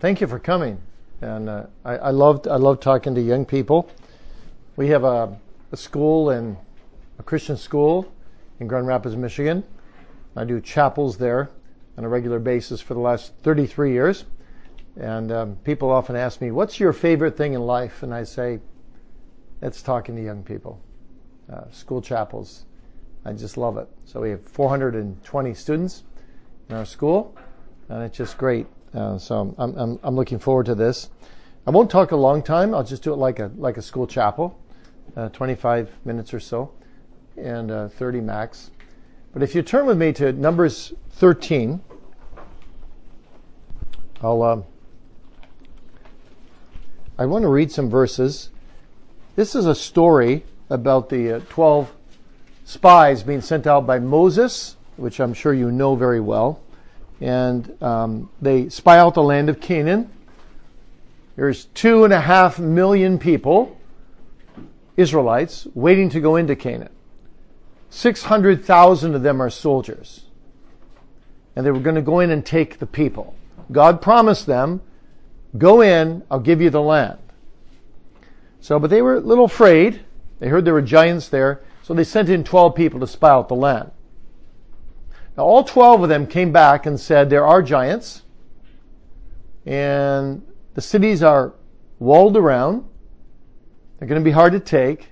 Thank you for coming. And I love talking to young people. We have a Christian school in Grand Rapids, Michigan. I do chapels there on a regular basis for the last 33 years. And people often ask me, what's your favorite thing in life? And I say, it's talking to young people. School chapels. I just love it. So we have 420 students in our school, and it's just great. So I'm looking forward to this. I won't talk a long time. I'll just do it like a school chapel, 25 minutes or so, and 30 max. But if you turn with me to Numbers 13, I want to read some verses. This is a story about the 12 spies being sent out by Moses, which I'm sure you know very well. And they spy out the land of Canaan. There's 2.5 million people, Israelites, waiting to go into Canaan. 600,000 of them are soldiers. And they were going to go in and take the people. God promised them, go in, I'll give you the land. But they were a little afraid. They heard there were giants there. So they sent in 12 people to spy out the land. Now all 12 of them came back and said, there are giants. And the cities are walled around. They're going to be hard to take.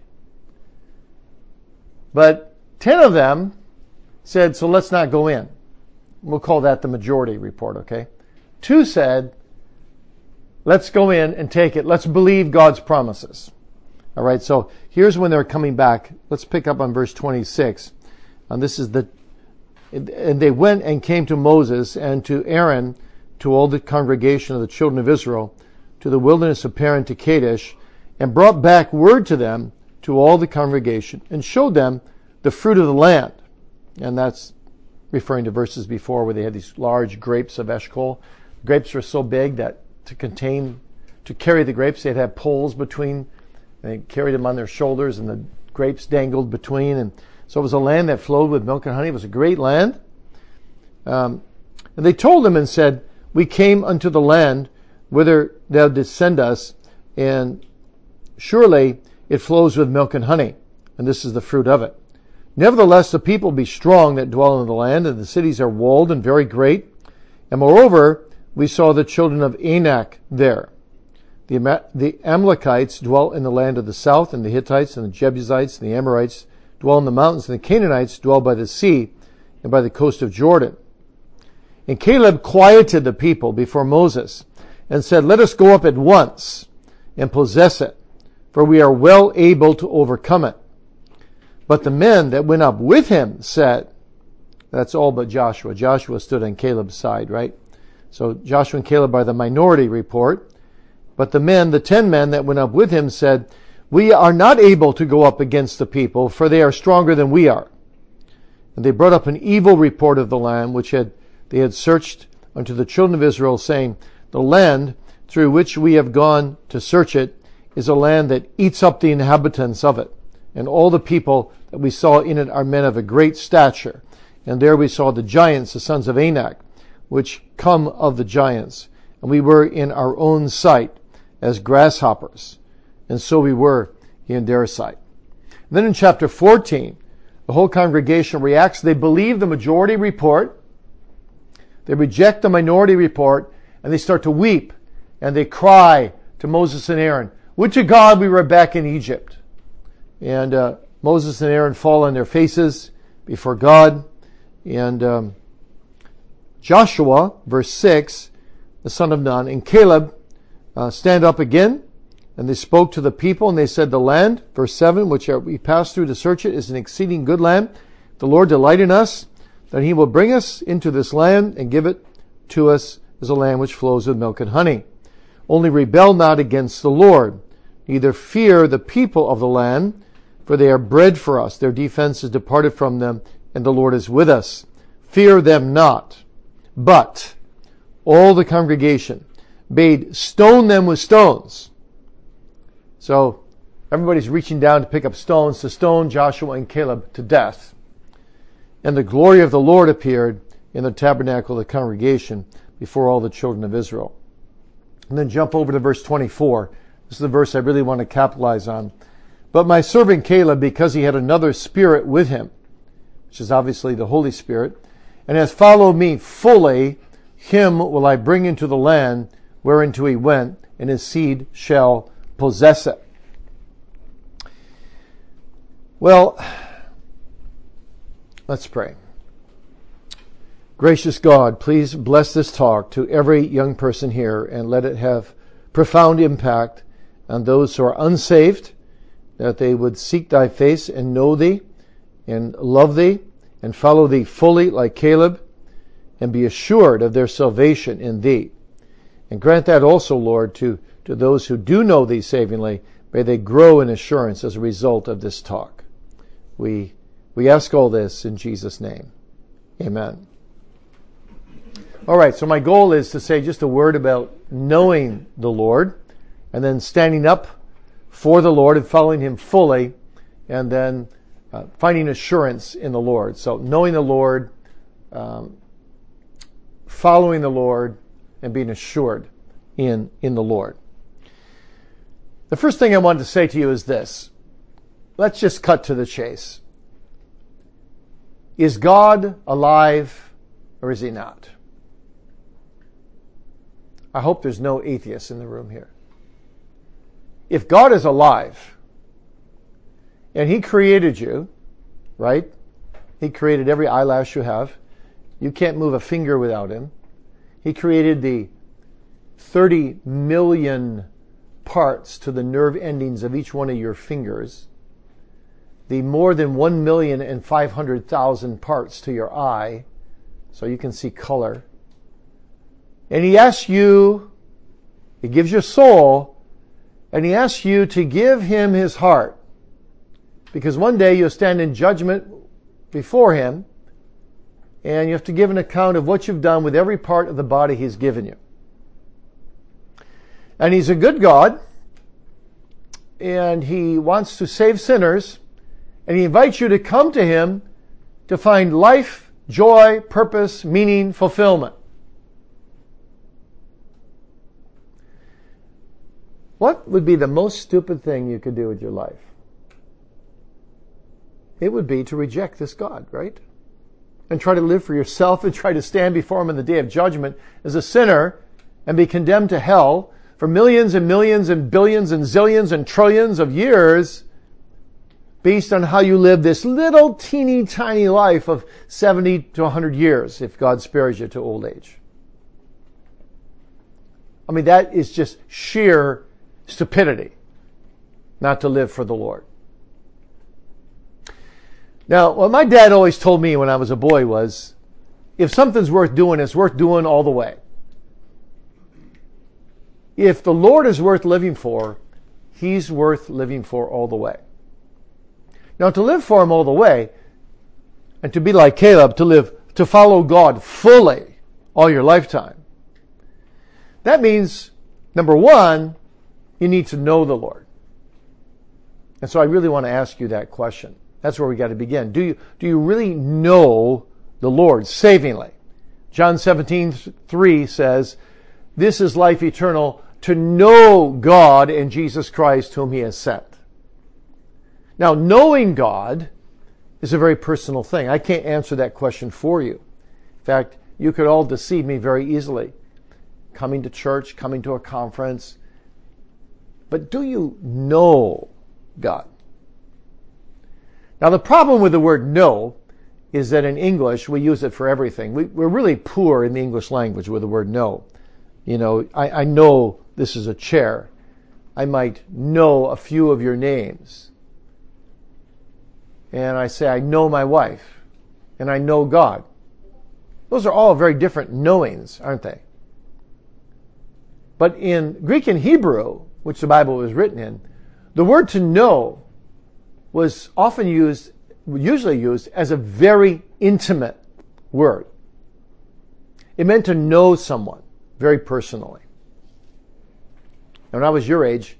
But 10 of them said, so let's not go in. We'll call that the majority report, okay? 2 said, let's go in and take it. Let's believe God's promises. All right, so here's when they're coming back. Let's pick up on verse 26. And this is and they went and came to Moses and to Aaron, to all the congregation of the children of Israel, to the wilderness of Paran to Kadesh, and brought back word to them, to all the congregation, and showed them the fruit of the land. And that's referring to verses before where they had these large grapes of Eshcol. Grapes were so big that to carry the grapes, they'd have poles between. They carried them on their shoulders, and the grapes dangled between. And so it was a land that flowed with milk and honey. It was a great land. And they told them and said, we came unto the land whither thou didst send us, and surely it flows with milk and honey, and this is the fruit of it. Nevertheless, the people be strong that dwell in the land, and the cities are walled and very great. And moreover, we saw the children of Anak there. The Amalekites dwell in the land of the south, and the Hittites and the Jebusites and the Amorites dwell in the mountains, and the Canaanites dwell by the sea and by the coast of Jordan. And Caleb quieted the people before Moses and said, let us go up at once and possess it, for we are well able to overcome it. But the men that went up with him said, that's all but Joshua. Joshua stood on Caleb's side, right? So Joshua and Caleb are the minority report. But the 10 men that went up with him said, we are not able to go up against the people, for they are stronger than we are. And they brought up an evil report of the land, which they had searched unto the children of Israel, saying, the land through which we have gone to search it is a land that eats up the inhabitants of it. And all the people that we saw in it are men of a great stature. And there we saw the giants, the sons of Anak, which come of the giants. And we were in our own sight as grasshoppers. And so we were in their sight. And then in chapter 14, the whole congregation reacts. They believe the majority report. They reject the minority report, and they start to weep. And they cry to Moses and Aaron, would to God we were back in Egypt. And Moses and Aaron fall on their faces before God. And Joshua, verse 6, the son of Nun, and Caleb stand up again, and they spoke to the people, and they said, the land, verse 7, which we passed through to search it, is an exceeding good land. The Lord delight in us, that he will bring us into this land and give it to us as a land which flows with milk and honey. Only rebel not against the Lord, neither fear the people of the land, for they are bread for us. Their defense is departed from them, and the Lord is with us. Fear them not. But all the congregation bade stone them with stones. So everybody's reaching down to pick up stones to stone Joshua and Caleb to death. And the glory of the Lord appeared in the tabernacle of the congregation before all the children of Israel. And then jump over to verse 24. This is the verse I really want to capitalize on. But my servant Caleb, because he had another spirit with him, which is obviously the Holy Spirit, and has followed me fully, him will I bring into the land whereinto he went, and his seed shall possess it. Well, let's pray. Gracious God, please bless this talk to every young person here and let it have profound impact on those who are unsaved, that they would seek thy face and know thee and love thee and follow thee fully like Caleb and be assured of their salvation in thee. And grant that also, Lord, to those who do know thee savingly, may they grow in assurance as a result of this talk. We ask all this in Jesus' name. Amen. All right, so my goal is to say just a word about knowing the Lord and then standing up for the Lord and following him fully and then finding assurance in the Lord. So knowing the Lord, following the Lord, and being assured in the Lord. The first thing I want to say to you is this. Let's just cut to the chase. Is God alive or is he not? I hope there's no atheists in the room here. If God is alive and he created you, right? He created every eyelash you have. You can't move a finger without him. He created the 30 million parts to the nerve endings of each one of your fingers, the more than 1,500,000 parts to your eye, so you can see color. And he asks you, he gives you a soul, and he asks you to give him his heart. Because one day you'll stand in judgment before him, and you have to give an account of what you've done with every part of the body he's given you. And he's a good God, and he wants to save sinners, and he invites you to come to him to find life, joy, purpose, meaning, fulfillment. What would be the most stupid thing you could do with your life? It would be to reject this God, right? And try to live for yourself and try to stand before him in the day of judgment as a sinner and be condemned to hell for millions and millions and billions and zillions and trillions of years based on how you live this little teeny tiny life of 70 to 100 years if God spares you to old age. I mean, that is just sheer stupidity not to live for the Lord. Now, what my dad always told me when I was a boy was, if something's worth doing, it's worth doing all the way. If the Lord is worth living for, he's worth living for all the way. Now, to live for him all the way, and to be like Caleb, to follow God fully all your lifetime, that means, number one, you need to know the Lord. And so I really want to ask you that question. That's where we got to begin. Do you really know the Lord savingly? John 17:3 says, "This is life eternal, to know God and Jesus Christ whom he has sent." Now, knowing God is a very personal thing. I can't answer that question for you. In fact, you could all deceive me very easily. Coming to church, coming to a conference. But do you know God? Now, the problem with the word know is that in English, we use it for everything. We're really poor in the English language with the word know. You know, I know this is a chair. I might know a few of your names. And I say, I know my wife. And I know God. Those are all very different knowings, aren't they? But in Greek and Hebrew, which the Bible was written in, the word to know was often usually used as a very intimate word. It meant to know someone very personally. And when I was your age,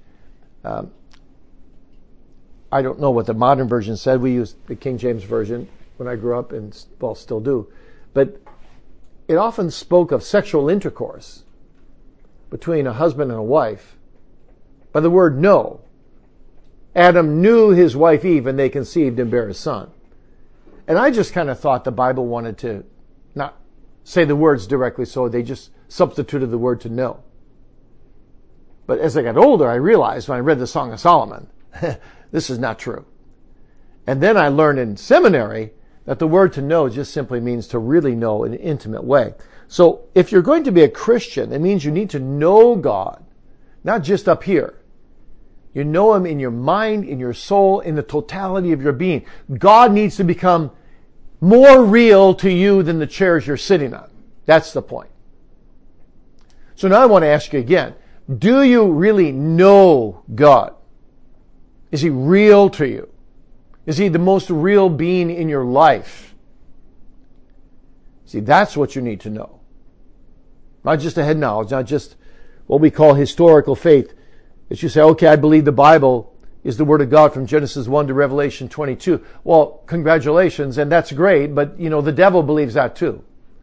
I don't know what the modern version said. We used the King James Version when I grew up and still do. But it often spoke of sexual intercourse between a husband and a wife by the word know. Adam knew his wife Eve, and they conceived and bare a son. And I just kind of thought the Bible wanted to not say the words directly, so they just substituted the word to know. But as I got older, I realized when I read the Song of Solomon, this is not true. And then I learned in seminary that the word to know just simply means to really know in an intimate way. So if you're going to be a Christian, it means you need to know God, not just up here. You know Him in your mind, in your soul, in the totality of your being. God needs to become more real to you than the chairs you're sitting on. That's the point. So now I want to ask you again, do you really know God? Is He real to you? Is He the most real being in your life? See, that's what you need to know. Not just a head knowledge, not just what we call historical faith. That you say, okay, I believe the Bible is the Word of God from Genesis 1 to Revelation 22. Well, congratulations, and that's great, but the devil believes that too.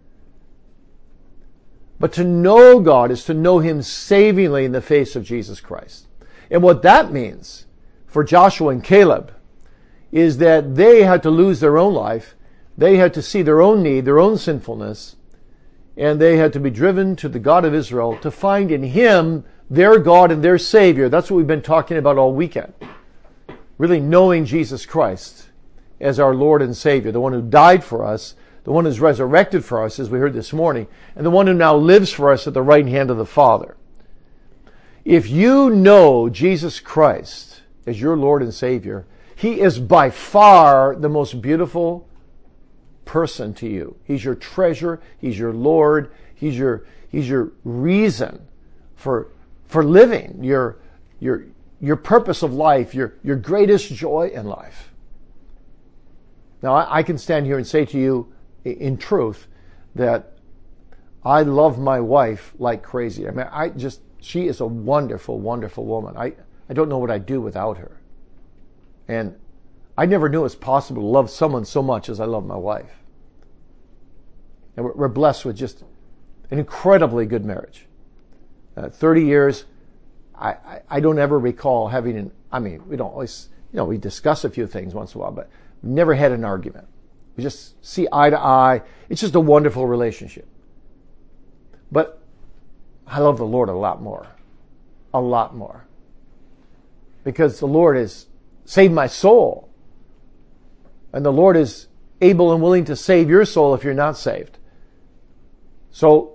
But to know God is to know Him savingly in the face of Jesus Christ. And what that means for Joshua and Caleb is that they had to lose their own life. They had to see their own need, their own sinfulness, and they had to be driven to the God of Israel to find in Him their God and their Savior. That's what we've been talking about all weekend. Really knowing Jesus Christ as our Lord and Savior, the one who died for us, the one who's resurrected for us, as we heard this morning, and the one who now lives for us at the right hand of the Father. If you know Jesus Christ as your Lord and Savior, He is by far the most beautiful person to you. He's your treasure. He's your Lord. He's your reason for living, your purpose of life, your greatest joy in life. Now, I can stand here and say to you in truth that I love my wife like crazy. I mean, she is a wonderful, wonderful woman. I don't know what I'd do without her. And I never knew it was possible to love someone so much as I love my wife. And we're blessed with just an incredibly good marriage. 30 years, I don't ever recall having we don't always, we discuss a few things once in a while, but never had an argument. We just see eye to eye. It's just a wonderful relationship. But I love the Lord a lot more. A lot more. Because the Lord has saved my soul. And the Lord is able and willing to save your soul if you're not saved. So,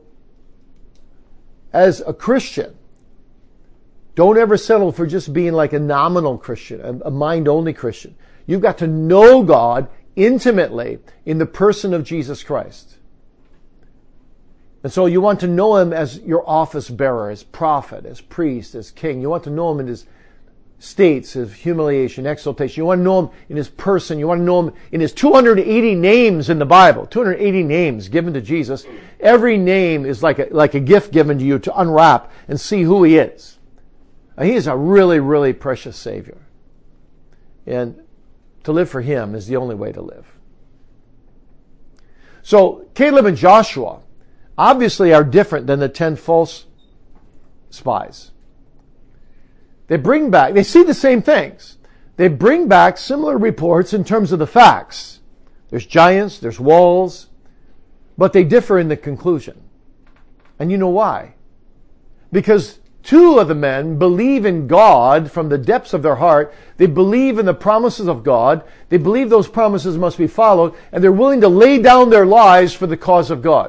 as a Christian, don't ever settle for just being like a nominal Christian, a mind-only Christian. You've got to know God intimately in the person of Jesus Christ. And so you want to know Him as your office bearer, as prophet, as priest, as king. You want to know Him in His states of humiliation, exaltation. You want to know Him in His person. You want to know Him in His 280 names in the Bible. 280 names given to Jesus. Every name is like a gift given to you to unwrap and see who He is. He is a really, really precious Savior. And to live for Him is the only way to live. So Caleb and Joshua obviously are different than the 10 false spies. They see the same things. They bring back similar reports in terms of the facts. There's giants, there's walls, but they differ in the conclusion. And you know why? Because 2 of the men believe in God from the depths of their heart. They believe in the promises of God. They believe those promises must be followed, and they're willing to lay down their lives for the cause of God.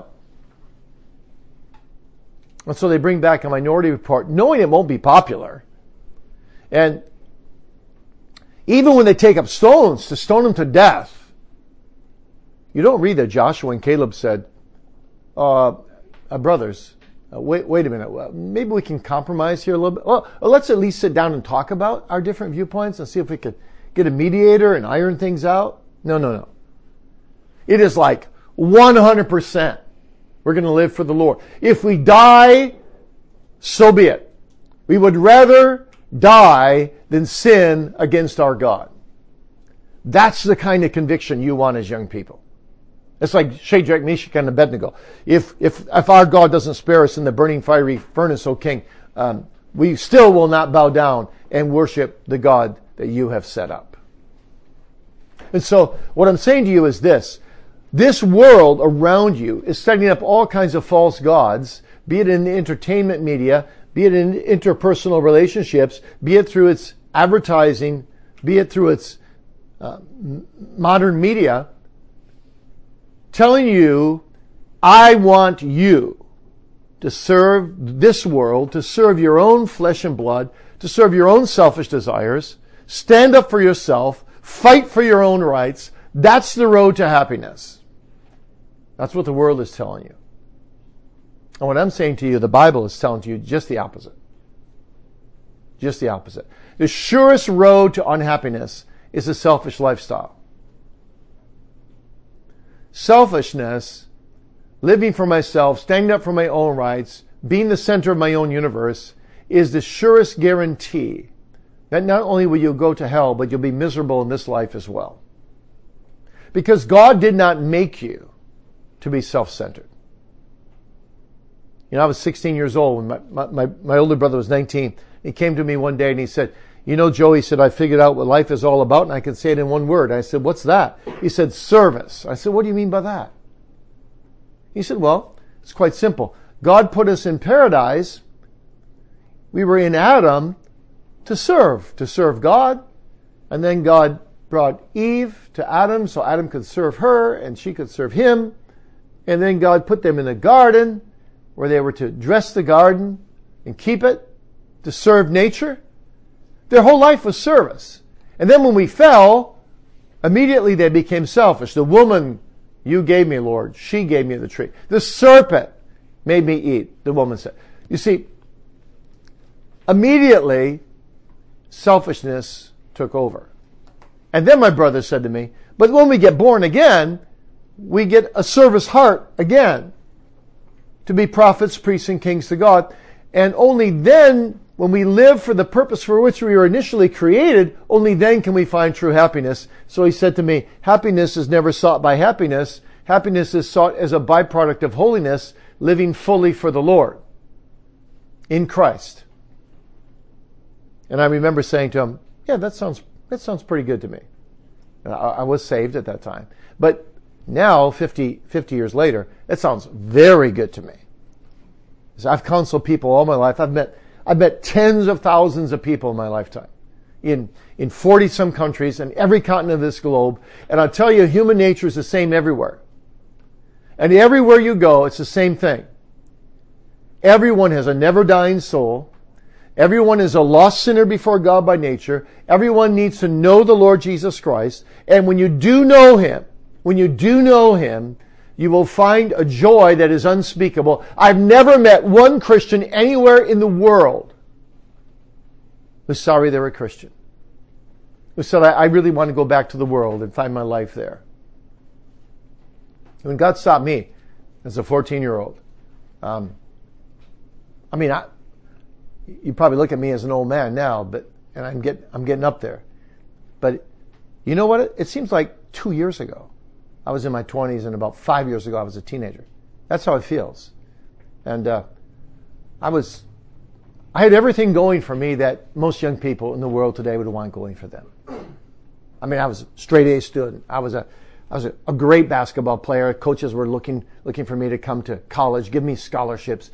And so they bring back a minority report, knowing it won't be popular. And even when they take up stones to stone them to death, you don't read that Joshua and Caleb said, brothers, wait a minute. Maybe we can compromise here a little bit. Well, let's at least sit down and talk about our different viewpoints and see if we could get a mediator and iron things out. No. It is like 100%. We're going to live for the Lord. If we die, so be it. We would rather die than sin against our God. That's the kind of conviction you want as young people. It's like Shadrach, Meshach, and Abednego. If our God doesn't spare us in the burning fiery furnace, O king, we still will not bow down and worship the God that you have set up. And so what I'm saying to you is this. This world around you is setting up all kinds of false gods, be it in the entertainment media, be it in interpersonal relationships, be it through its advertising, be it through its modern media, telling you, I want you to serve this world, to serve your own flesh and blood, to serve your own selfish desires, stand up for yourself, fight for your own rights. That's the road to happiness. That's what the world is telling you. And what I'm saying to you, the Bible is telling you just the opposite. Just the opposite. The surest road to unhappiness is a selfish lifestyle. Selfishness, living for myself, standing up for my own rights, being the center of my own universe, is the surest guarantee that not only will you go to hell, but you'll be miserable in this life as well. Because God did not make you to be self-centered. You know, I was 16 years old when my older brother was 19. He came to me one day and he said, you know, Joe, he said, I figured out what life is all about and I can say it in one word. I said, what's that? He said, service. I said, what do you mean by that? He said, well, it's quite simple. God put us in paradise. We were in Adam to serve God. And then God brought Eve to Adam so Adam could serve her and she could serve him. And then God put them in the garden where they were to dress the garden and keep it, to serve nature. Their whole life was service. And then when we fell, immediately they became selfish. The woman, you gave me, Lord. She gave me the tree. The serpent made me eat, the woman said. You see, immediately, selfishness took over. And then my brother said to me, but when we get born again, we get a service heart again to be prophets, priests, and kings to God. And only then, when we live for the purpose for which we were initially created, only then can we find true happiness. So he said to me, happiness is never sought by happiness. Happiness is sought as a byproduct of holiness, living fully for the Lord in Christ. And I remember saying to him, yeah, that sounds pretty good to me. And I was saved at that time. But now, 50 years later, it sounds very good to me. So I've counseled people all my life. I've met tens of thousands of people in my lifetime in 40 some countries and every continent of this globe. And I'll tell you, human nature is the same everywhere. And everywhere you go, it's the same thing. Everyone has a never dying soul. Everyone is a lost sinner before God by nature. Everyone needs to know the Lord Jesus Christ. And when you do know Him, you will find a joy that is unspeakable. I've never met one Christian anywhere in the world who's sorry they're a Christian, who said, I really want to go back to the world and find my life there. When God stopped me as a 14-year-old, you probably look at me as an old man now, and I'm getting up there. But you know what? It seems like 2 years ago. I was in my 20s, and about 5 years ago, I was a teenager. That's how it feels. And I had everything going for me that most young people in the world today would want going for them. I mean, I was a straight A student. I was a great basketball player. Coaches were looking for me to come to college, give me scholarships.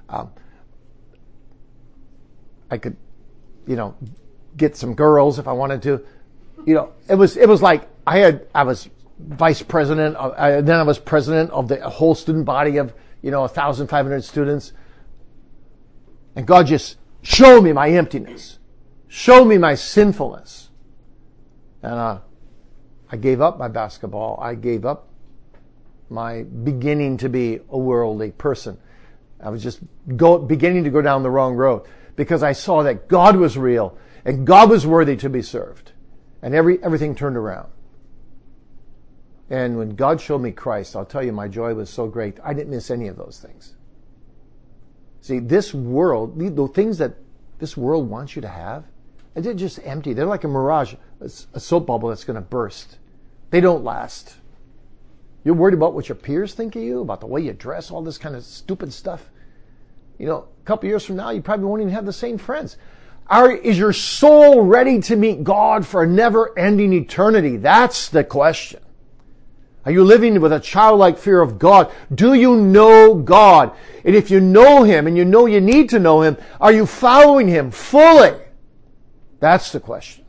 I could, get some girls if I wanted to. It was like I was vice president, then I was president of the whole student body of, 1,500 students. And God just showed me my emptiness, showed me my sinfulness. And I gave up my basketball. I gave up my beginning to be a worldly person. I was just beginning to go down the wrong road because I saw that God was real and God was worthy to be served. And everything turned around. And when God showed me Christ, I'll tell you, my joy was so great. I didn't miss any of those things. See, this world, the things that this world wants you to have, they're just empty. They're like a mirage, a soap bubble that's going to burst. They don't last. You're worried about what your peers think of you, about the way you dress, all this kind of stupid stuff. A couple years from now, you probably won't even have the same friends. Is your soul ready to meet God for a never-ending eternity? That's the question. Are you living with a childlike fear of God? Do you know God? And if you know Him and you know you need to know Him, are you following Him fully? That's the question.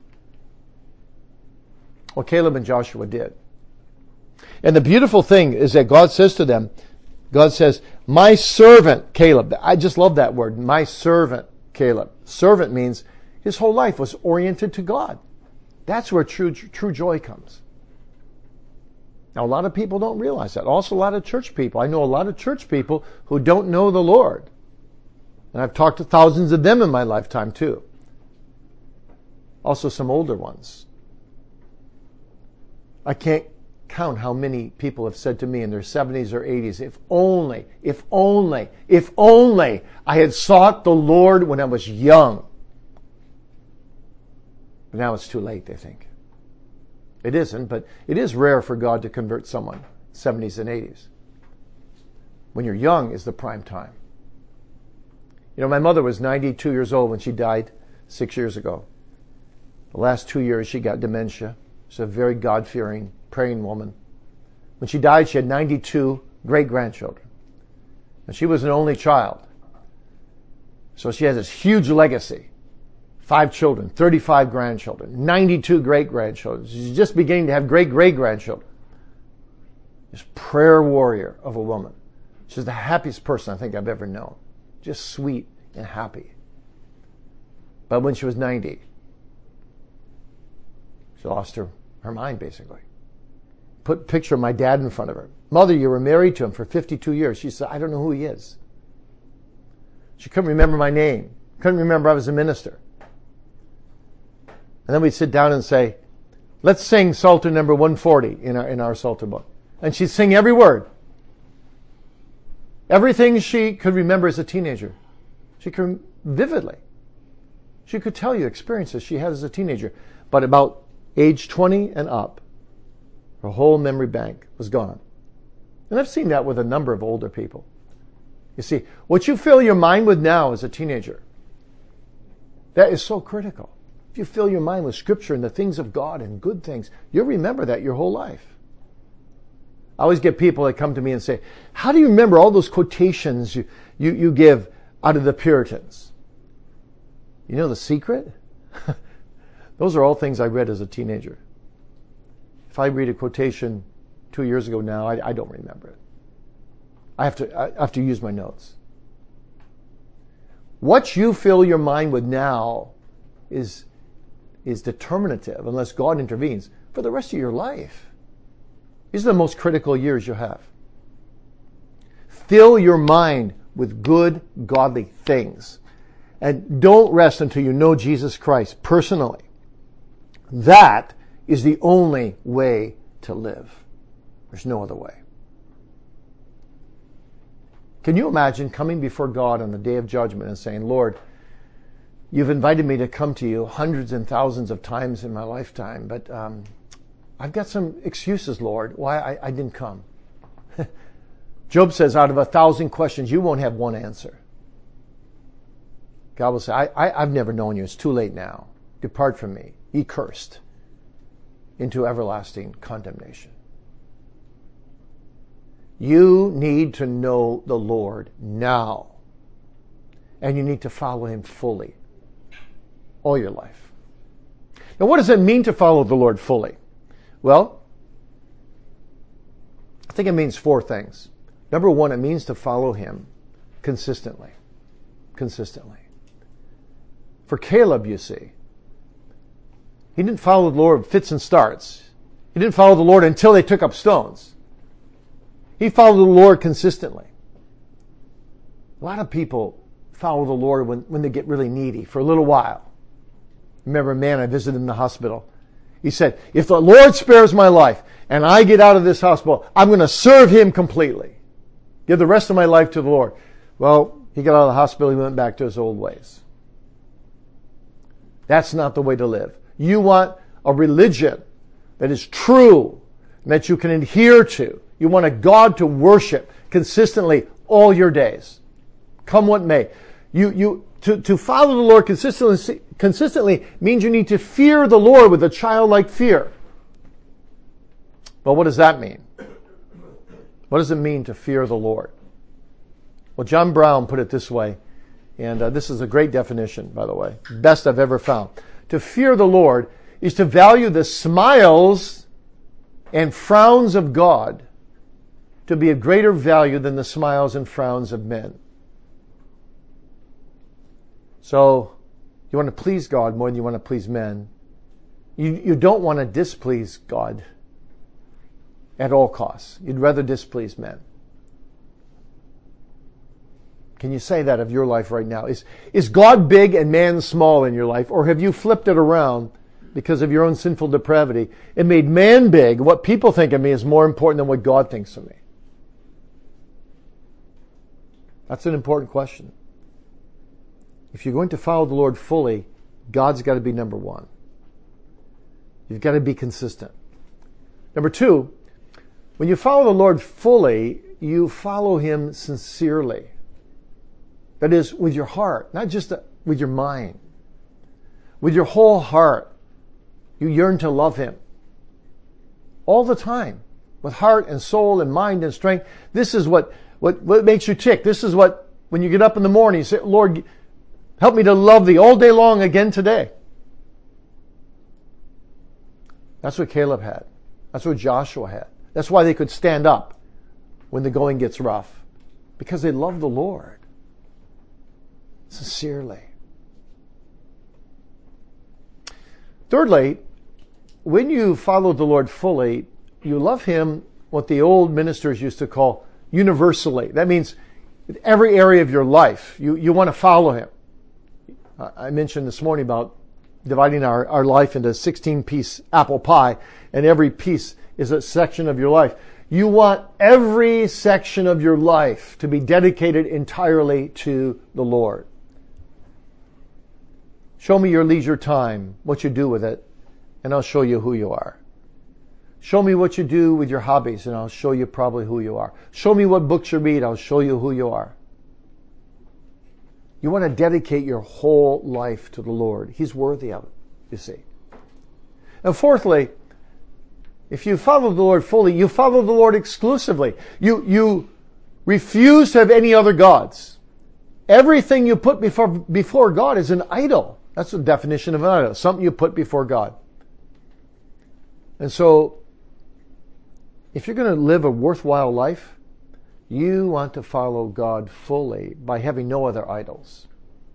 Well, Caleb and Joshua did. And the beautiful thing is that God says to them, God says, my servant Caleb. I just love that word, my servant Caleb. Servant means his whole life was oriented to God. That's where true joy comes. Now, a lot of people don't realize that. Also, a lot of church people. I know a lot of church people who don't know the Lord. And I've talked to thousands of them in my lifetime, too. Also, some older ones. I can't count how many people have said to me in their 70s or 80s, if only I had sought the Lord when I was young. But now it's too late, they think. It isn't, but it is rare for God to convert someone 70s and 80s. When you're young is the prime time. My mother was 92 years old when she died 6 years ago. The last 2 years she got dementia. She's a very God-fearing, praying woman. When she died, she had 92 great-grandchildren. And she was an only child. So she has this huge legacy. 5 children, 35 grandchildren, 92 great-grandchildren. She's just beginning to have great-great-grandchildren. This prayer warrior of a woman. She's the happiest person I think I've ever known. Just sweet and happy. But when she was 90, she lost her mind, basically. Put a picture of my dad in front of her. Mother, you were married to him for 52 years. She said, I don't know who he is. She couldn't remember my name. Couldn't remember I was a minister. And then we'd sit down and say, let's sing Psalter number 140 in our Psalter book. And she'd sing every word. Everything she could remember as a teenager. She could vividly. She could tell you experiences she had as a teenager. But about age 20 and up, her whole memory bank was gone. And I've seen that with a number of older people. You see, what you fill your mind with now as a teenager, that is so critical. If you fill your mind with Scripture and the things of God and good things, you'll remember that your whole life. I always get people that come to me and say, how do you remember all those quotations you give out of the Puritans? You know the secret? Those are all things I read as a teenager. If I read a quotation 2 years ago now, I don't remember it. I have to use my notes. What you fill your mind with now is determinative, unless God intervenes, for the rest of your life. These are the most critical years you have. Fill your mind with good, godly things. And don't rest until you know Jesus Christ personally. That is the only way to live. There's no other way. Can you imagine coming before God on the day of judgment and saying, Lord, you've invited me to come to you hundreds and thousands of times in my lifetime, but I've got some excuses, Lord, why I didn't come. Job says, out of 1,000 questions, you won't have one answer. God will say, I've never known you. It's too late now. Depart from me, ye cursed, into everlasting condemnation. You need to know the Lord now. And you need to follow Him fully. All your life. Now, what does it mean to follow the Lord fully? Well, I think it means 4 things. Number 1, it means to follow Him consistently. Consistently. For Caleb, you see, he didn't follow the Lord fits and starts. He didn't follow the Lord until they took up stones. He followed the Lord consistently. A lot of people follow the Lord when they get really needy for a little while. Remember a man I visited in the hospital. He said, if the Lord spares my life and I get out of this hospital, I'm going to serve Him completely. Give the rest of my life to the Lord. Well, he got out of the hospital, he went back to his old ways. That's not the way to live. You want a religion that is true, and that you can adhere to. You want a God to worship consistently all your days, come what may. To follow the Lord consistently means you need to fear the Lord with a childlike fear. Well, what does that mean? What does it mean to fear the Lord? Well, John Brown put it this way, and this is a great definition, by the way, best I've ever found. To fear the Lord is to value the smiles and frowns of God to be of greater value than the smiles and frowns of men. So, you want to please God more than you want to please men. You don't want to displease God at all costs. You'd rather displease men. Can you say that of your life right now? Is God big and man small in your life? Or have you flipped it around because of your own sinful depravity and made man big? What people think of me is more important than what God thinks of me. That's an important question. If you're going to follow the Lord fully, God's got to be number one. You've got to be consistent. Number two, when you follow the Lord fully, you follow Him sincerely. That is, with your heart, not just with your mind. With your whole heart, you yearn to love Him. All the time. With heart and soul and mind and strength. This is what makes you tick. This is what, when you get up in the morning, you say, Lord, help me to love Thee all day long again today. That's what Caleb had. That's what Joshua had. That's why they could stand up when the going gets rough. Because they loved the Lord. Sincerely. Thirdly, when you follow the Lord fully, you love Him, what the old ministers used to call universally. That means in every area of your life, you want to follow Him. I mentioned this morning about dividing our life into 16-piece apple pie, and every piece is a section of your life. You want every section of your life to be dedicated entirely to the Lord. Show me your leisure time, what you do with it, and I'll show you who you are. Show me what you do with your hobbies, and I'll show you probably who you are. Show me what books you read, I'll show you who you are. You want to dedicate your whole life to the Lord. He's worthy of it, you see. And fourthly, if you follow the Lord fully, you follow the Lord exclusively. You refuse to have any other gods. Everything you put before God is an idol. That's the definition of an idol. Something you put before God. And so, if you're going to live a worthwhile life, you want to follow God fully by having no other idols.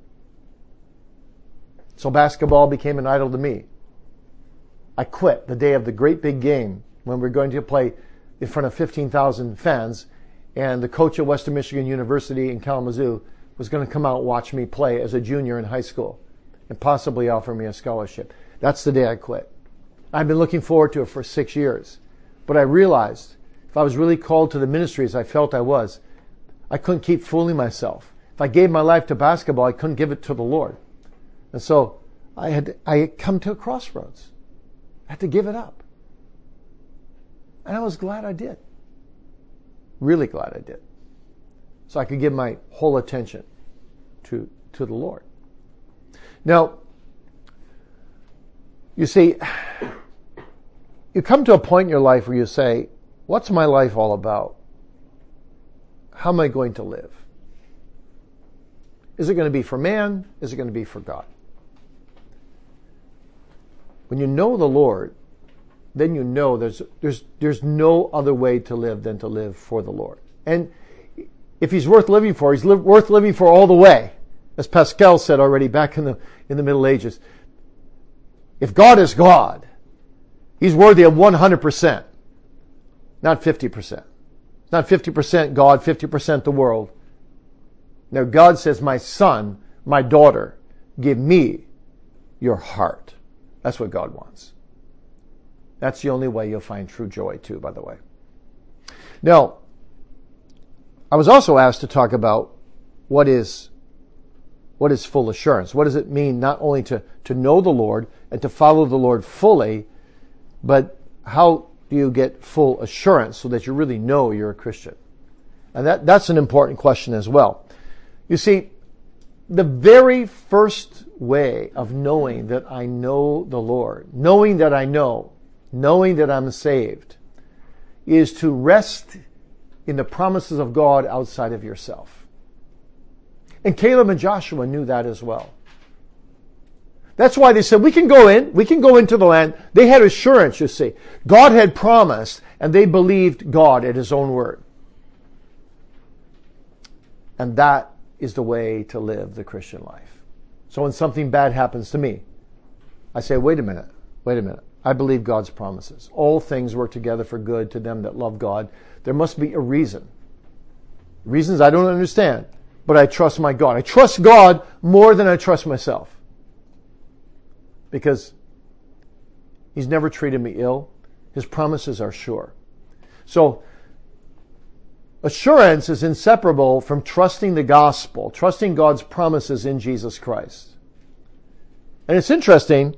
So basketball became an idol to me. I quit the day of the great big game when we were going to play in front of 15,000 fans, and the coach at Western Michigan University in Kalamazoo was going to come out and watch me play as a junior in high school and possibly offer me a scholarship. That's the day I quit. I've been looking forward to it for 6 years, but I realized if I was really called to the ministry as I felt I was, I couldn't keep fooling myself. If I gave my life to basketball, I couldn't give it to the Lord. And so I had come to a crossroads. I had to give it up. And I was glad I did. Really glad I did. So I could give my whole attention to the Lord. Now, you see, you come to a point in your life where you say, what's my life all about? How am I going to live? Is it going to be for man? Is it going to be for God? When you know the Lord, then you know there's no other way to live than to live for the Lord. And if He's worth living for, He's worth living for all the way. As Pascal said already back in the Middle Ages, if God is God, He's worthy of 100%, not 50%. It's not 50% God, 50% the world. Now God says, my son, my daughter, give me your heart. That's what God wants. That's the only way you'll find true joy too, by the way. Now, I was also asked to talk about what is full assurance. What does it mean not only to know the Lord and to follow the Lord fully, but how do you get full assurance so that you really know you're a Christian? And that's an important question as well. You see, the very first way of knowing that I know the Lord, knowing that I know, knowing that I'm saved, is to rest in the promises of God outside of yourself. And Caleb and Joshua knew that as well. That's why they said, we can go into the land. They had assurance, you see. God had promised, and they believed God at His own word. And that is the way to live the Christian life. So when something bad happens to me, I say, wait a minute. I believe God's promises. All things work together for good to them that love God. There must be a reason. Reasons I don't understand, but I trust my God. I trust God more than I trust myself. Because He's never treated me ill. His promises are sure. So, assurance is inseparable from trusting the gospel, trusting God's promises in Jesus Christ. And it's interesting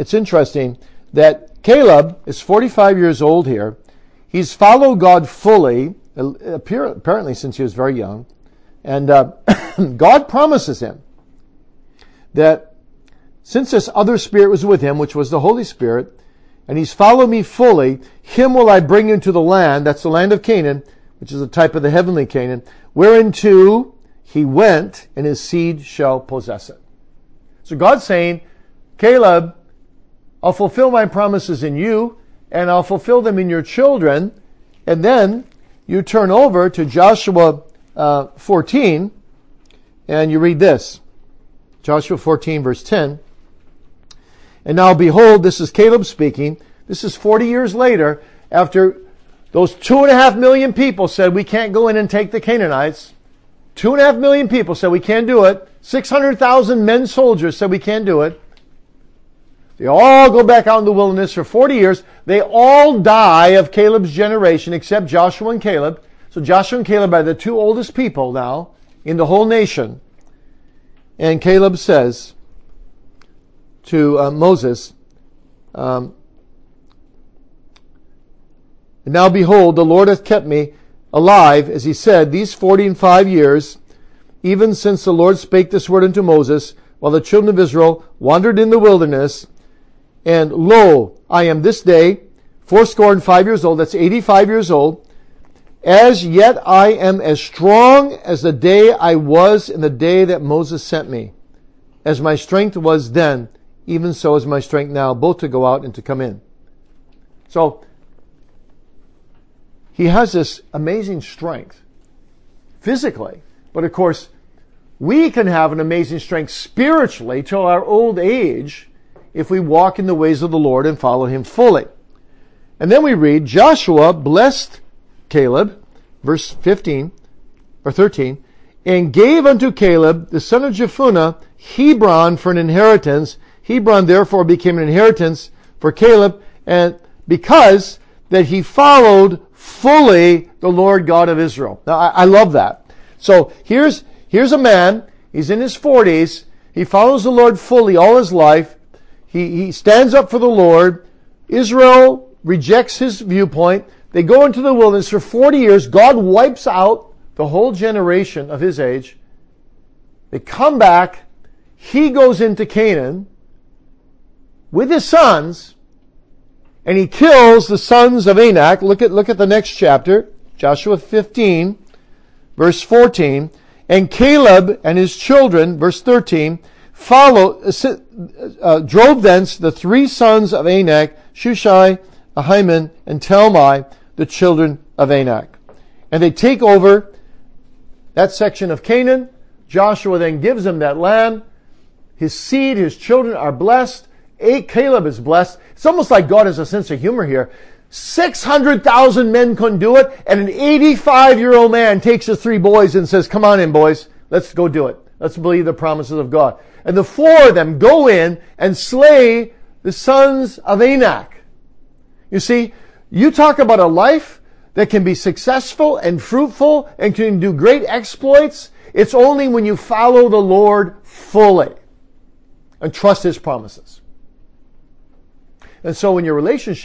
that Caleb is 45 years old here. He's followed God fully, apparently since he was very young. And God promises him that since this other spirit was with him, which was the Holy Spirit, and he's followed me fully, him will I bring into the land, that's the land of Canaan, which is a type of the heavenly Canaan, whereinto he went, and his seed shall possess it. So God's saying, Caleb, I'll fulfill my promises in you, and I'll fulfill them in your children. And then you turn over to Joshua 14, and you read this. Joshua 14, verse 10. And now behold, this is Caleb speaking. This is 40 years later, after those 2.5 million people said, we can't go in and take the Canaanites. 2.5 million people said, we can't do it. 600,000 men soldiers said, we can't do it. They all go back out in the wilderness for 40 years. They all die of Caleb's generation, except Joshua and Caleb. So Joshua and Caleb are the two oldest people now in the whole nation. And Caleb says to Moses, and now behold, the Lord hath kept me alive, as he said, these 45 years, even since the Lord spake this word unto Moses, while the children of Israel wandered in the wilderness. And lo, I am this day 85 years old. That's 85 years old. As yet I am as strong as the day I was in the day that Moses sent me. As my strength was then, even so is my strength now, both to go out and to come in. So, he has this amazing strength physically. But of course, we can have an amazing strength spiritually till our old age if we walk in the ways of the Lord and follow Him fully. And then we read, Joshua blessed Caleb, verse 15 or 13, and gave unto Caleb, the son of Jephunneh, Hebron for an inheritance. Hebron therefore became an inheritance for Caleb, and because that he followed fully the Lord God of Israel. Now, I love that. So here's a man, he's in his 40s, he follows the Lord fully all his life, he stands up for the Lord. Israel rejects his viewpoint. They go into the wilderness for 40 years. God wipes out the whole generation of his age. They come back. He goes into Canaan with his sons, and he kills the sons of Anak. Look at the next chapter, Joshua 15, verse 14. And Caleb and his children, verse 13, drove thence the 3 sons of Anak, Shushai, Ahiman, and Talmai, the children of Anak. And they take over that section of Canaan. Joshua then gives them that land. His seed, his children are blessed. Caleb is blessed. It's almost like God has a sense of humor here. 600,000 men couldn't do it, and an 85-year-old man takes his 3 boys and says, come on in, boys. Let's go do it. Let's believe the promises of God. And the 4 of them go in and slay the sons of Anak. You see, you talk about a life that can be successful and fruitful and can do great exploits. It's only when you follow the Lord fully and trust His promises. And so when your relationship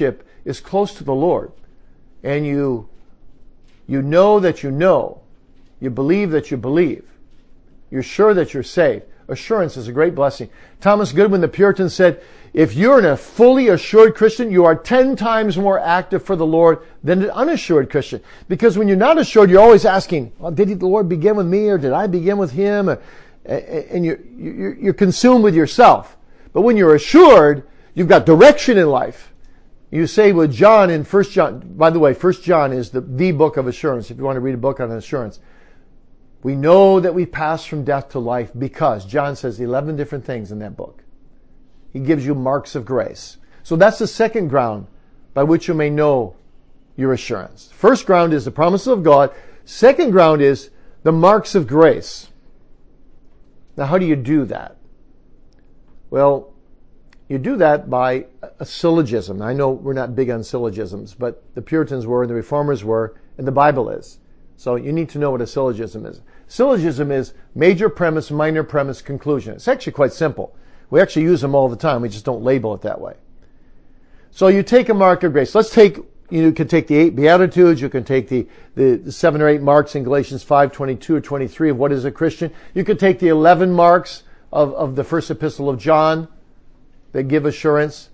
is close to the Lord, and you know that you know, you believe that you believe, you're sure that you're saved, assurance is a great blessing. Thomas Goodwin, the Puritan, said, if you're a fully assured Christian, you are 10 times more active for the Lord than an unassured Christian. Because when you're not assured, you're always asking, well, did the Lord begin with me, or did I begin with him? And you're consumed with yourself. But when you're assured, you've got direction in life. You say with John in 1 John, by the way, 1 John is the book of assurance, if you want to read a book on assurance. We know that we pass from death to life because John says 11 different things in that book. He gives you marks of grace. So that's the second ground by which you may know your assurance. First ground is the promises of God. Second ground is the marks of grace. Now, how do you do that? Well, you do that by a syllogism. I know we're not big on syllogisms, but the Puritans were, and the Reformers were, and the Bible is. So you need to know what a syllogism is. Syllogism is major premise, minor premise, conclusion. It's actually quite simple. We actually use them all the time. We just don't label it that way. So you take a mark of grace. You can take the 8 Beatitudes. You can take the 7 or 8 marks in Galatians 5, 22 or 23 of what is a Christian. You could take the 11 marks of the first epistle of John that give assurance.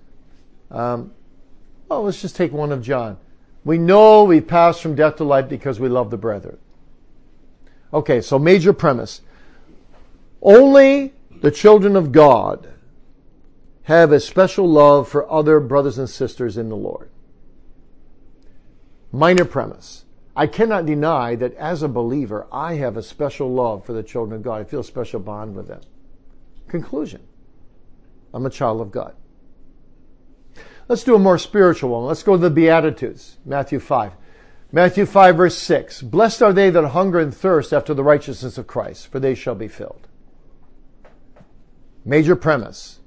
Let's just take one of John. We know we pass from death to life because we love the brethren. Okay, so major premise. Only the children of God have a special love for other brothers and sisters in the Lord. Minor premise. I cannot deny that as a believer, I have a special love for the children of God. I feel a special bond with them. Conclusion. I'm a child of God. Let's do a more spiritual one. Let's go to the Beatitudes. Matthew 5. Matthew 5 verse 6. Blessed are they that hunger and thirst after the righteousness of Christ, for they shall be filled. Major premise.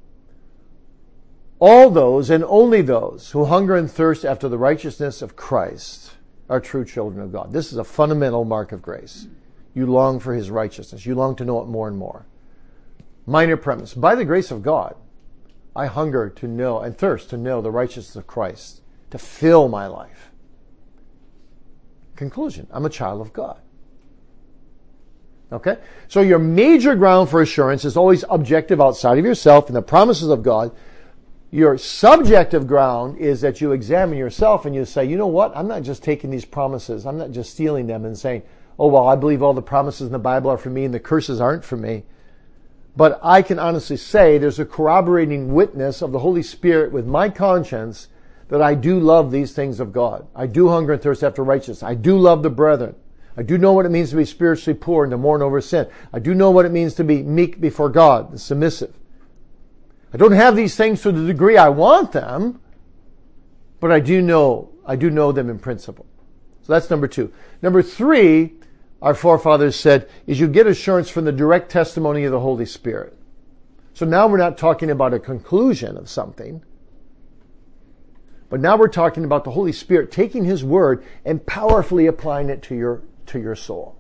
All those and only those who hunger and thirst after the righteousness of Christ are true children of God. This is a fundamental mark of grace. You long for his righteousness. You long to know it more and more. Minor premise. By the grace of God, I hunger to know and thirst to know the righteousness of Christ, to fill my life. Conclusion. I'm a child of God. Okay? So your major ground for assurance is always objective outside of yourself and the promises of God. Your subjective ground is that you examine yourself and you say, you know what? I'm not just taking these promises. I'm not just stealing them and saying, oh, well, I believe all the promises in the Bible are for me and the curses aren't for me. But I can honestly say there's a corroborating witness of the Holy Spirit with my conscience that I do love these things of God. I do hunger and thirst after righteousness. I do love the brethren. I do know what it means to be spiritually poor and to mourn over sin. I do know what it means to be meek before God and submissive. I don't have these things to the degree I want them, but I do know them in principle. So that's number 2. Number 3, our forefathers said, is you get assurance from the direct testimony of the Holy Spirit. So now we're not talking about a conclusion of something, but now we're talking about the Holy Spirit taking his word and powerfully applying it to your soul.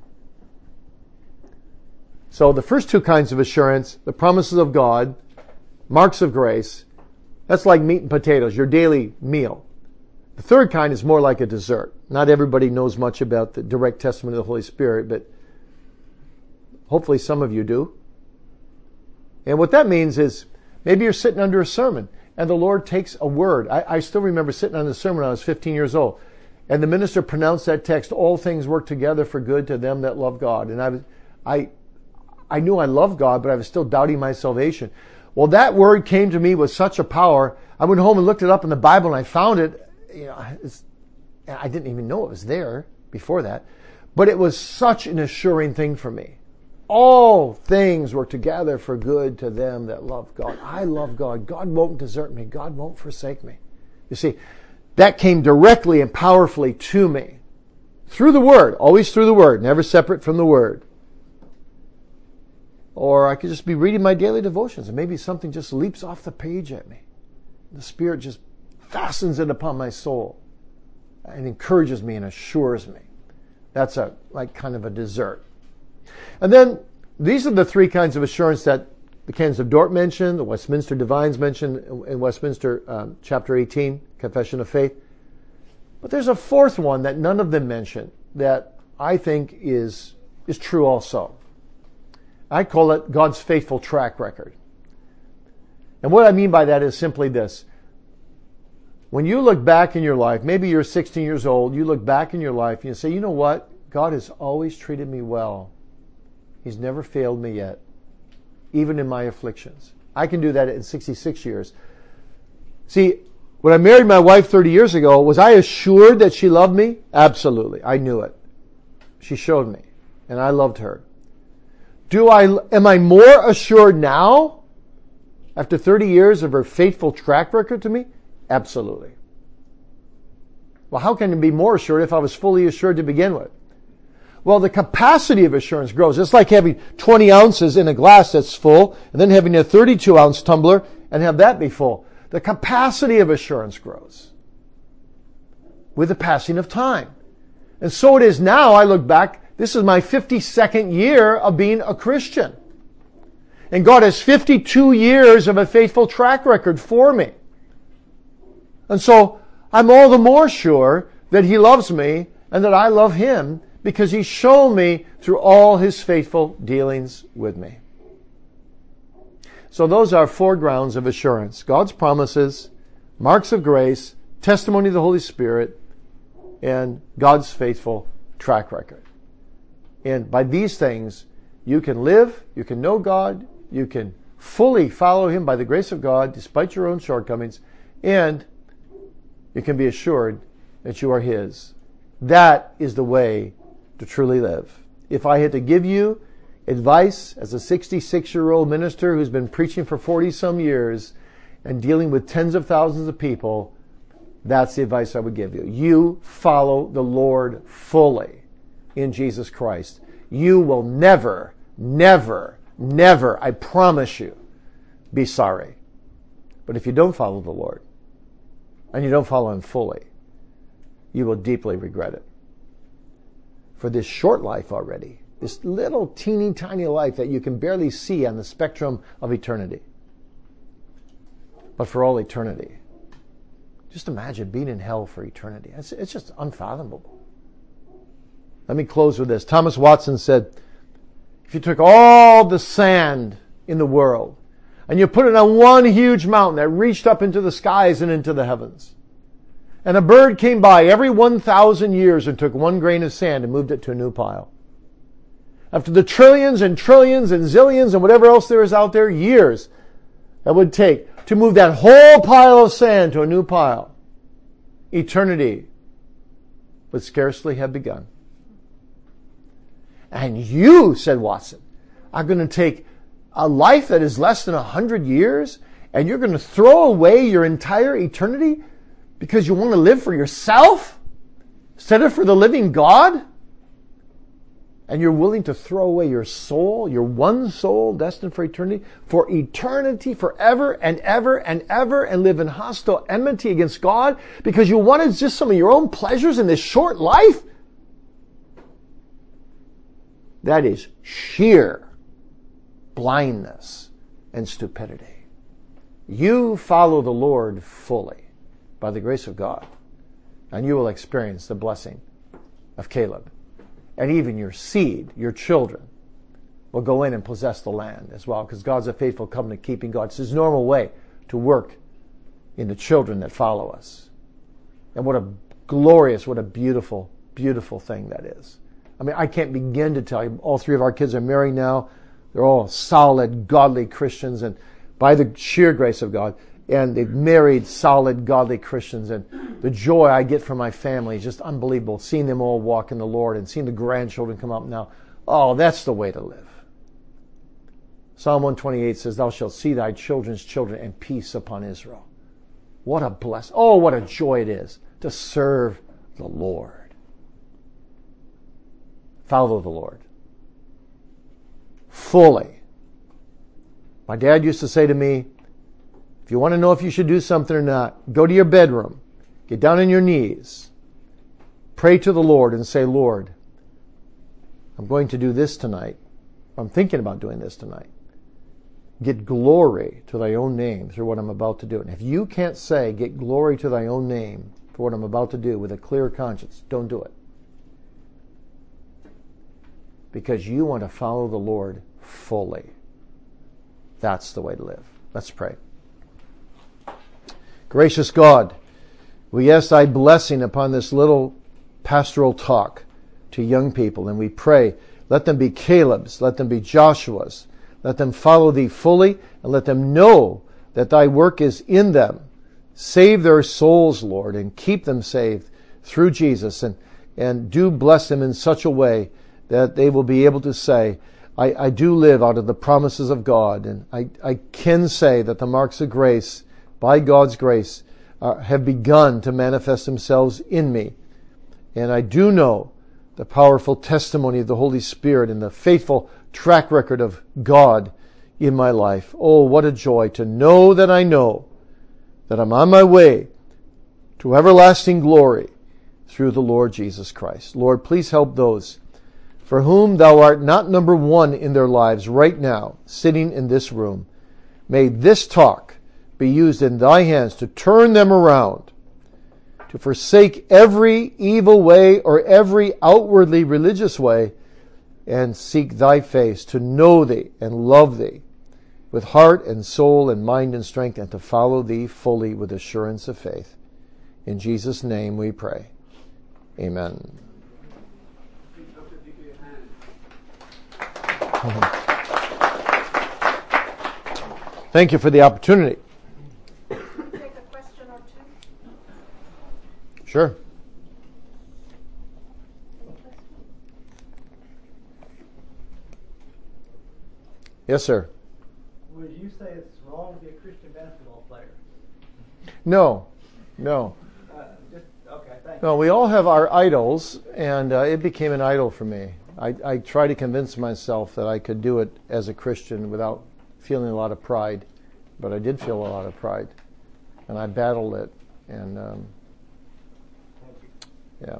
So the first 2 kinds of assurance, the promises of God, marks of grace, that's like meat and potatoes, your daily meal. The third kind is more like a dessert. Not everybody knows much about the direct testimony of the Holy Spirit, but hopefully some of you do. And what that means is maybe you're sitting under a sermon and the Lord takes a word. I still remember sitting on the sermon when I was 15 years old, and the minister pronounced that text, all things work together for good to them that love God. And I knew I loved God, but I was still doubting my salvation. Well, that word came to me with such a power. I went home and looked it up in the Bible and I found it. I didn't even know it was there before that, but it was such an assuring thing for me. All things work together for good to them that love God. I love God. God won't desert me. God won't forsake me. You see, that came directly and powerfully to me through the Word, always through the Word, never separate from the Word. Or I could just be reading my daily devotions and maybe something just leaps off the page at me. The Spirit just fastens it upon my soul and encourages me and assures me. That's like kind of a dessert. And then these are the 3 kinds of assurance that the Canons of Dort mentioned, the Westminster Divines mentioned in Westminster chapter 18, Confession of Faith. But there's a fourth one that none of them mention that I think is true also. I call it God's faithful track record. And what I mean by that is simply this. When you look back in your life, maybe you're 16 years old, you look back in your life and you say, you know what? God has always treated me well. He's never failed me yet, even in my afflictions. I can do that at 66 years. See, when I married my wife 30 years ago, was I assured that she loved me? Absolutely. I knew it. She showed me, and I loved her. Am I more assured now, after 30 years of her faithful track record to me? Absolutely. Well, how can I be more assured if I was fully assured to begin with? Well, the capacity of assurance grows. It's like having 20 ounces in a glass that's full, and then having a 32-ounce tumbler and have that be full. The capacity of assurance grows with the passing of time. And so it is now. I look back, this is my 52nd year of being a Christian. And God has 52 years of a faithful track record for me. And so I'm all the more sure that He loves me and that I love Him because He's shown me through all His faithful dealings with me. So those are 4 grounds of assurance. God's promises, marks of grace, testimony of the Holy Spirit, and God's faithful track record. And by these things, you can live, you can know God, you can fully follow Him by the grace of God, despite your own shortcomings, and you can be assured that you are His. That is the way to truly live. If I had to give you advice as a 66-year-old minister who's been preaching for 40-some years and dealing with tens of thousands of people, that's the advice I would give you. You follow the Lord fully in Jesus Christ. You will never, never, never, I promise you, be sorry. But if you don't follow the Lord, and you don't follow Him fully, you will deeply regret it. For this short life already, this little teeny tiny life that you can barely see on the spectrum of eternity. But for all eternity. Just imagine being in hell for eternity. It's just unfathomable. Let me close with this. Thomas Watson said, if you took all the sand in the world and you put it on one huge mountain that reached up into the skies and into the heavens, and a bird came by every 1,000 years and took one grain of sand and moved it to a new pile. After the trillions and trillions and zillions and whatever else there is out there, years that would take to move that whole pile of sand to a new pile, eternity would scarcely have begun. And you, said Watson, are going to take a life that is less than 100 years and you're going to throw away your entire eternity because you want to live for yourself instead of for the living God? And you're willing to throw away your soul, your one soul destined for eternity, forever and ever and ever, and live in hostile enmity against God because you wanted just some of your own pleasures in this short life? That is sheer blindness and stupidity. You follow the Lord fully by the grace of God, and you will experience the blessing of Caleb. And even your seed, your children, will go in and possess the land as well, because God's a faithful covenant-keeping God. It's His normal way to work in the children that follow us. And what a glorious, what a beautiful, beautiful thing that is. I mean, I can't begin to tell you. All 3 of our kids are married now. They're all solid, godly Christians, and by the sheer grace of God. And they've married solid, godly Christians. And the joy I get from my family is just unbelievable. Seeing them all walk in the Lord and seeing the grandchildren come up now. Oh, that's the way to live. Psalm 128 says, thou shalt see thy children's children and peace upon Israel. What a blessing. Oh, what a joy it is to serve the Lord. Follow the Lord fully. My dad used to say to me, if you want to know if you should do something or not, go to your bedroom, get down on your knees, pray to the Lord and say, Lord, I'm going to do this tonight. I'm thinking about doing this tonight. get glory to thy own name through what I'm about to do. And if you can't say, get glory to thy own name for what I'm about to do with a clear conscience, don't do it. Because you want to follow the Lord fully. That's the way to live. Let's pray. Gracious God, we ask thy blessing upon this little pastoral talk to young people, and we pray, let them be Caleb's, let them be Joshua's, let them follow thee fully, and let them know that thy work is in them. Save their souls, Lord, and keep them saved through Jesus, and do bless them in such a way that they will be able to say, I do live out of the promises of God, and I can say that the marks of grace, by God's grace, have begun to manifest themselves in me. And I do know the powerful testimony of the Holy Spirit and the faithful track record of God in my life. Oh, what a joy to know that I know that I'm on my way to everlasting glory through the Lord Jesus Christ. Lord, please help those for whom thou art not number one in their lives right now, sitting in this room. May this talk be used in thy hands to turn them around, to forsake every evil way or every outwardly religious way, and seek thy face, to know thee and love thee with heart and soul and mind and strength, and to follow thee fully with assurance of faith. In Jesus' name we pray. Amen. Thank you for the opportunity. Take a question or two. Sure. Yes, sir. Would you say it's wrong to be a Christian basketball player? No. Okay, thank you. No, we all have our idols, and it became an idol for me. I try to convince myself that I could do it as a Christian without feeling a lot of pride, but I did feel a lot of pride, and I battled it, and yeah.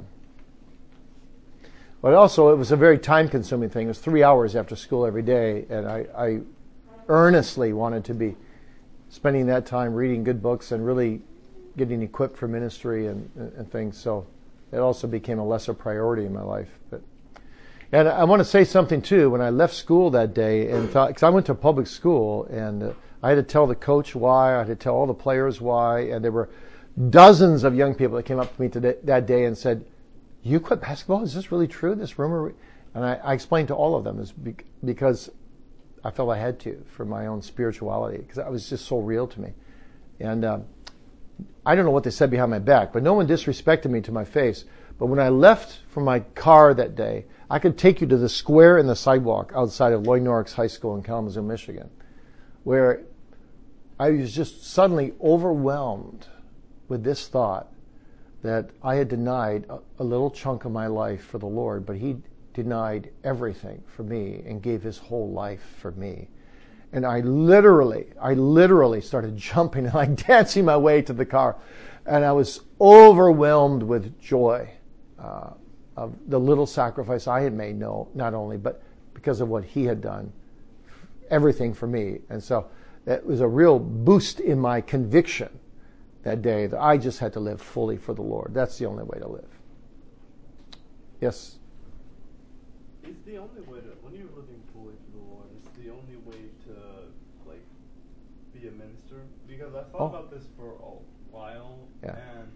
But also, it was a very time-consuming thing. It was 3 hours after school every day, and I earnestly wanted to be spending that time reading good books and really getting equipped for ministry and things. So it also became a lesser priority in my life. And I want to say something too. When I left school that day, and because I went to public school, and I had to tell the coach why, I had to tell all the players why, and there were dozens of young people that came up to me that day and said, "You quit basketball? Is this really true? This rumor?" And I explained to all of them, because I felt I had to for my own spirituality, because it was just so real to me. And I don't know what they said behind my back, but no one disrespected me to my face. But when I left from my car that day, I could take you to the square in the sidewalk outside of Lloyd Norrix High School in Kalamazoo, Michigan, where I was just suddenly overwhelmed with this thought that I had denied a little chunk of my life for the Lord, but He denied everything for me and gave His whole life for me. And I literally started jumping and like dancing my way to the car. And I was overwhelmed with joy of the little sacrifice I had made, not only, but because of what He had done, everything for me. And so it was a real boost in my conviction that day that I just had to live fully for the Lord. That's the only way to live. Yes? It's the only way to, when you're living fully for the Lord, it's the only way to, like, be a minister. Because I thought about this for a while, and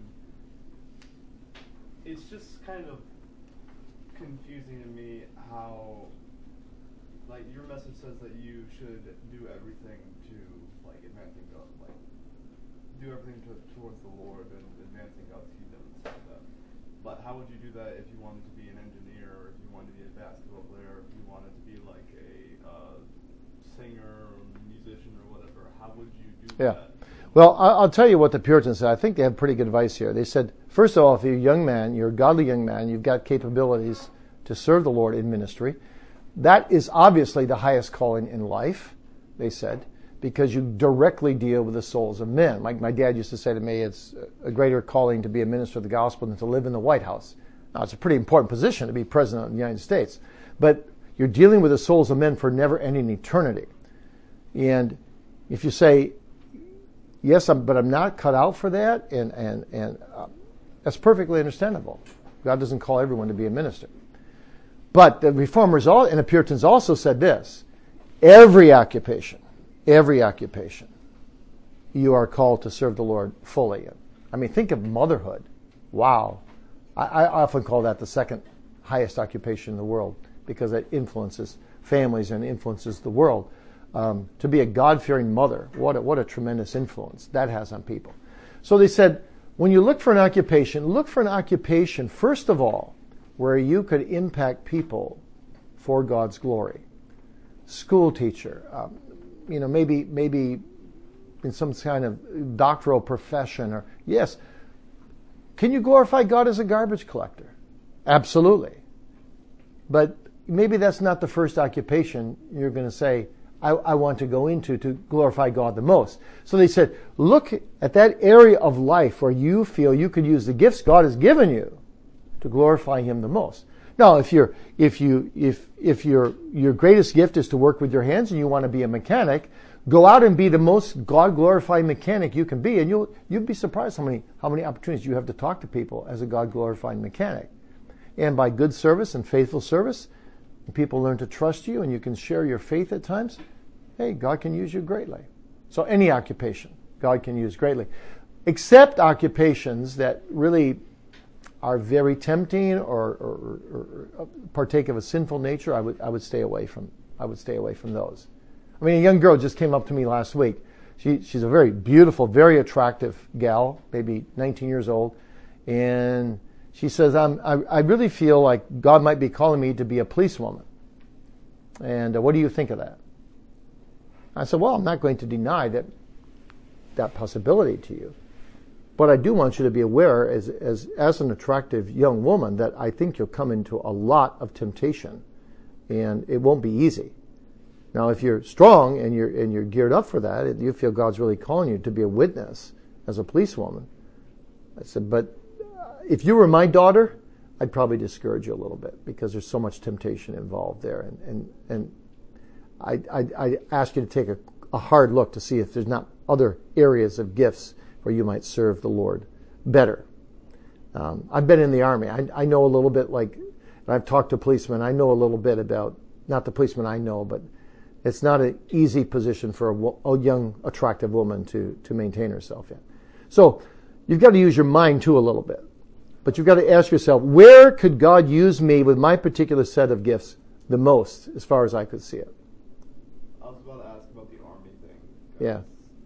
it's just kind of confusing to me how, like, your message says that you should do everything to, like, advancing God, like, do everything towards the Lord and advancing God's kingdom and stuff like that. But how would you do that if you wanted to be an engineer, or if you wanted to be a basketball player, or if you wanted to be like a singer or musician or whatever? How would you do that? Well, I'll tell you what the Puritans said. I think they had pretty good advice here. They said, first of all, if you're a young man, you're a godly young man, you've got capabilities to serve the Lord in ministry. That is obviously the highest calling in life, they said, because you directly deal with the souls of men. Like my dad used to say to me, it's a greater calling to be a minister of the gospel than to live in the White House. Now, it's a pretty important position to be president of the United States, but you're dealing with the souls of men for never-ending eternity. And if you say, yes, but I'm not cut out for that, and that's perfectly understandable. God doesn't call everyone to be a minister. But the Reformers and the Puritans also said this: every occupation, you are called to serve the Lord fully. I mean, think of motherhood. Wow. I often call that the second highest occupation in the world, because it influences families and influences the world. To be a God-fearing mother, what a tremendous influence that has on people. So they said, when you look for an occupation, first of all, where you could impact people for God's glory. School teacher, maybe in some kind of doctoral profession, or yes. Can you glorify God as a garbage collector? Absolutely. But maybe that's not the first occupation you're going to say, I want to go into to glorify God the most. So they said, look at that area of life where you feel you could use the gifts God has given you to glorify Him the most. Now, if your greatest gift is to work with your hands and you want to be a mechanic, go out and be the most God-glorifying mechanic you can be, and you'd be surprised how many opportunities you have to talk to people as a God-glorifying mechanic. And by good service and faithful service, people learn to trust you, and you can share your faith at times. Hey, God can use you greatly. So any occupation, God can use greatly. Except occupations that really are very tempting or partake of a sinful nature, I would stay away from. I would stay away from those. I mean, a young girl just came up to me last week. She's a very beautiful, very attractive gal, maybe 19 years old, and she says, I really feel like God might be calling me to be a policewoman. And what do you think of that? I said, well, I'm not going to deny that possibility to you. But I do want you to be aware, as an attractive young woman, that I think you'll come into a lot of temptation, and it won't be easy. Now, if you're strong and you're geared up for that, and you feel God's really calling you to be a witness as a policewoman, I said, but if you were my daughter, I'd probably discourage you a little bit, because there's so much temptation involved there, and I ask you to take a hard look to see if there's not other areas of gifts where you might serve the Lord better. I've been in the Army. I know a little bit, I've talked to policemen. I know a little bit about, not the policemen I know, but it's not an easy position for a young, attractive woman to maintain herself in. So you've got to use your mind too a little bit. But you've got to ask yourself, where could God use me with my particular set of gifts the most, as far as I could see it? I was about to ask about the Army thing. Yeah.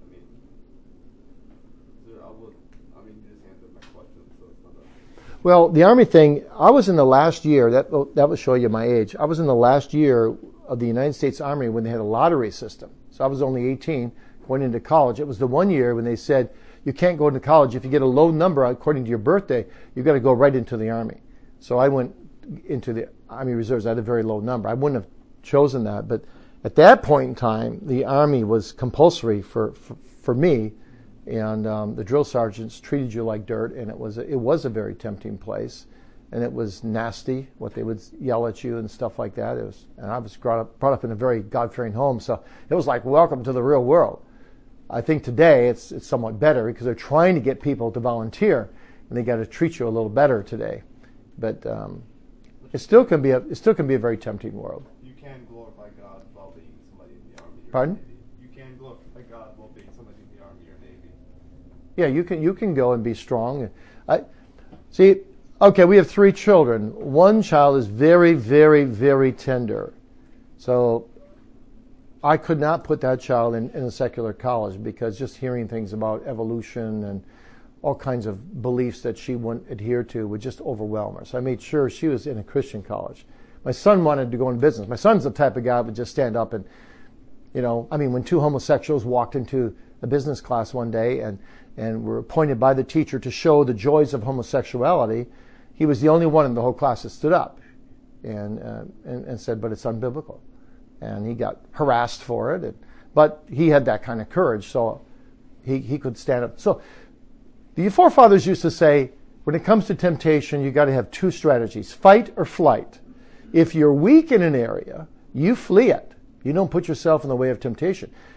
You just answered my question, so it's not a... Well, the Army thing, I was in the last year, that will show you my age. I was in the last year of the United States Army when they had a lottery system. So I was only 18, going into college. It was the one year when they said, you can't go into college. If you get a low number according to your birthday, you've got to go right into the Army. So I went into the Army Reserves. I had a very low number. I wouldn't have chosen that. But at that point in time, the Army was compulsory for me. And the drill sergeants treated you like dirt. And it was a very tempting place. And it was nasty, what they would yell at you and stuff like that. And I was brought up in a very God-fearing home. So it was like, welcome to the real world. I think today it's somewhat better, because they're trying to get people to volunteer, and they got to treat you a little better today. But it still can be a very tempting world. You can glorify God while being somebody in the Army or Pardon? Navy. You can glorify God while being somebody in the Army or Navy. Yeah, you can go and be strong. See, okay, we have 3 children. One child is very, very, very tender. So I could not put that child in a secular college, because just hearing things about evolution and all kinds of beliefs that she wouldn't adhere to would just overwhelm her. So I made sure she was in a Christian college. My son wanted to go in business. My son's the type of guy that would just stand up and, when 2 homosexuals walked into a business class one day and were appointed by the teacher to show the joys of homosexuality, he was the only one in the whole class that stood up and said, but it's unbiblical. And he got harassed for it. But he had that kind of courage, so he could stand up. So the forefathers used to say, when it comes to temptation, you got to have 2 strategies, fight or flight. If you're weak in an area, you flee it. You don't put yourself in the way of temptation.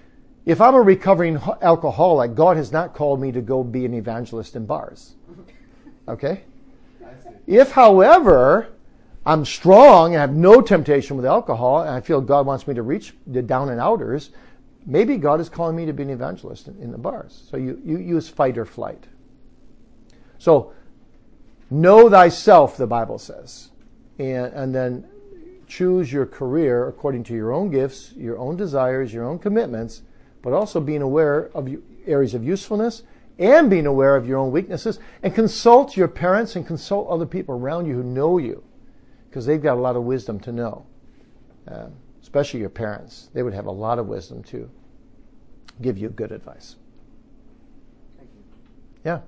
if I'm a recovering alcoholic, God has not called me to go be an evangelist in bars. Okay? I see. If, however, I'm strong and have no temptation with alcohol, and I feel God wants me to reach the down and outers, maybe God is calling me to be an evangelist in the bars. So you use fight or flight. So, know thyself, the Bible says. And then choose your career according to your own gifts, your own desires, your own commitments, but also being aware of areas of usefulness and being aware of your own weaknesses. And consult your parents and consult other people around you who know you, because they've got a lot of wisdom to know. Especially your parents. They would have a lot of wisdom to give you good advice. Thank you. Yeah.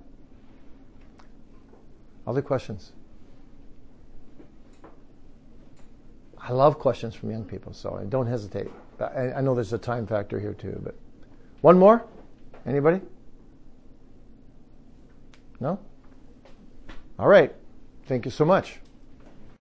Other questions? I love questions from young people, so don't hesitate. I know there's a time factor here too, but one more? Anybody? No? All right. Thank you so much.